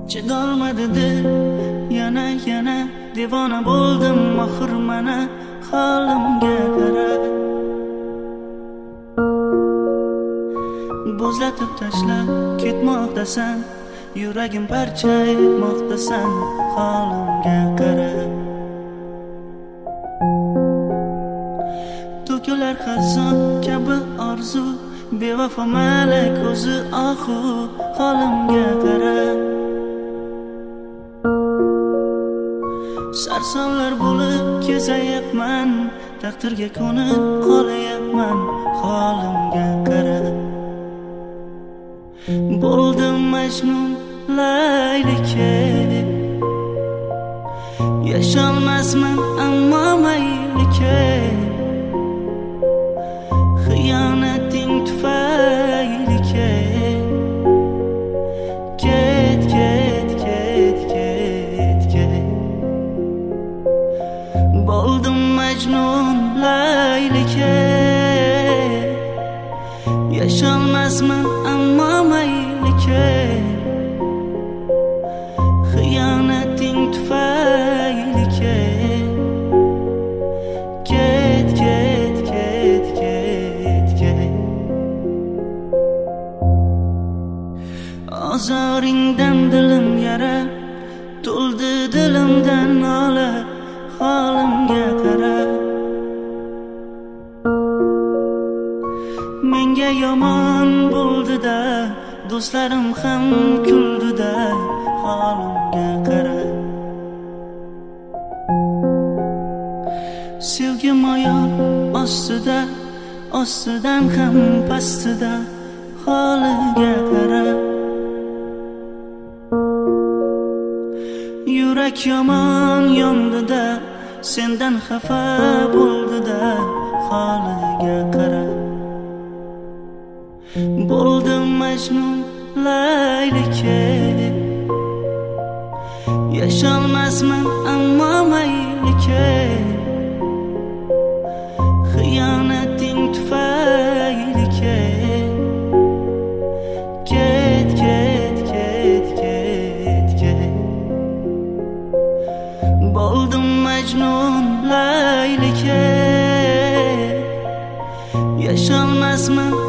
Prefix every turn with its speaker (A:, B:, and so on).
A: Chidolmadi dil yana devona bo'ldim oxir mana holimga qara. Bo'zlatib tashlab ketmoqdasan, yuragim parcha etmoqdasan holimga qara. To'kilar xazon kabi orzu, bevafo malak o'zi ohu holimga qara. Sarsonlar bo'lib kezayapman, taqdirga ko'nib qolayapman holimga qara. Bo'ldim Majnun Laylika, yasholmasman ammo maylika. Xiyonating tufayli ket, ket, ket, ket, ket. Bo'ldim Majnun Laylika, yasholmasman ammo maylika. Xiyonating tufayli ket, ket, ket, ket, ket. Ozoringdan dilim yara, to'ldi dilimdan nola holimga qara. Menga yomon bo'ldi-da, do'stlarim ham kuldi-da holimga qara. Sevgi moyo ostida, ostidan ham pastida holiga qara. Yurak yomon yondi-da, sendan xafa bo'ldi-da holiga qara. Bo'ldim Majnun Laylika, yasholmasman ammo maylika. Xiyonating tufayli ket, ket, ket, ket, ket. Bo'ldim Majnun Laylika, yasholmasman